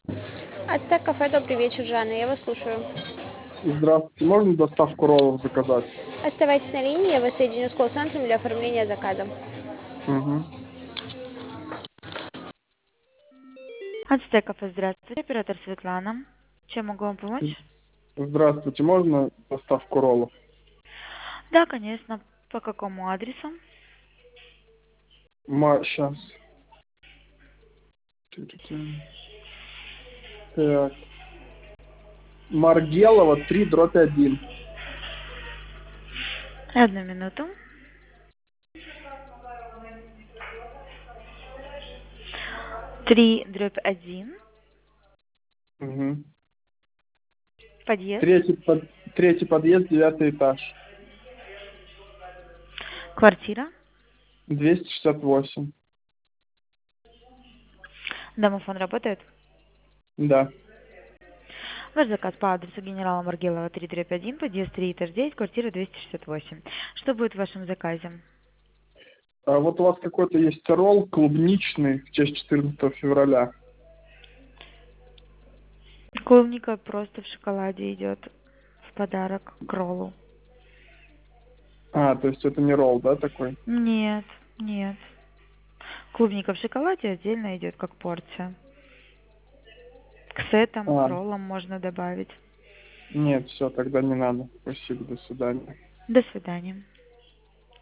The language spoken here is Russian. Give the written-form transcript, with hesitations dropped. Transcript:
Ацтек кафе, добрый вечер, Жанна, я вас слушаю. Здравствуйте, можно доставку роллов заказать? Оставайтесь на линии, я вас соединю с колл-центром для оформления заказа. Угу. Ацтеков, здравствуйте, оператор Светлана. Чем могу вам помочь? Здравствуйте, можно доставку роллов? Да, конечно. По какому адресу? Сейчас. Так. Маргелова 3/1. Одну минуту. 3/1. Угу. Подъезд. Третий подъезд, 9 этаж. Квартира. 268. Домофон работает? Да. Ваш заказ по адресу генерала Маргелова 3/1, подъезд 3, этаж 9, квартира 268. Что будет в вашем заказе? А вот у вас какой-то есть ролл клубничный в честь 14 февраля. Клубника просто в шоколаде идет в подарок к роллу. То есть это не ролл, да, такой? Нет, нет. Клубника в шоколаде отдельно идет как порция. К сетам, к А, роллам можно добавить. нет, все, тогда не надо. Спасибо, до свидания. До свидания.